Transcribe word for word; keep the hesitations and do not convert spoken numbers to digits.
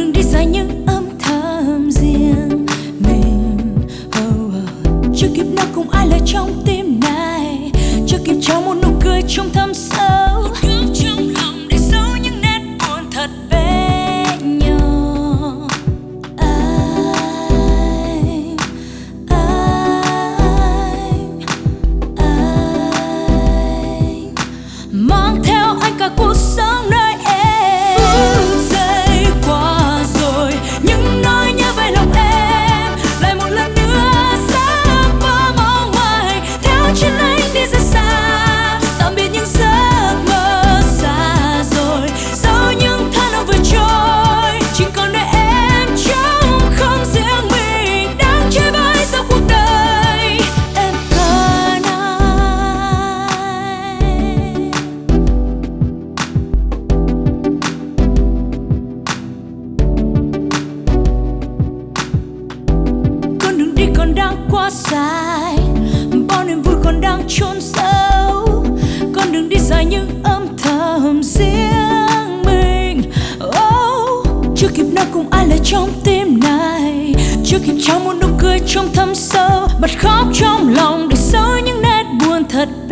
đường đi dài những âm thầm riêng mình. Oh, oh. Chưa kịp nói cùng ai lời trong tim này, chưa kịp trao một nụ cười trong thâm sâu, một góc trong lòng để giấu những nét buồn thật bé nhỏ. Anh, anh, anh mang theo anh cả cuộc sống nơi em. Phút giây qua rồi, những nỗi nhớ về lòng em lại một lần nữa xa qua mong mỏi, theo chân anh đi rất xa, tạm biệt những giấc mơ xa rồi, sau những tháng năm vừa trôi, chỉ còn để em trống không riêng mình đang chơi vơi sau cuộc đời. Em cần anh. Con đường đi còn đang quá dài, bao niềm vui còn đang chôn sâu, con đường đi dài những âm thầm riêng mình. Oh, chưa kịp nói cùng ai lời trong tim này, chưa kịp trao một nụ cười trong thâm sâu, bật khóc trong lòng để giấu những nét buồn thật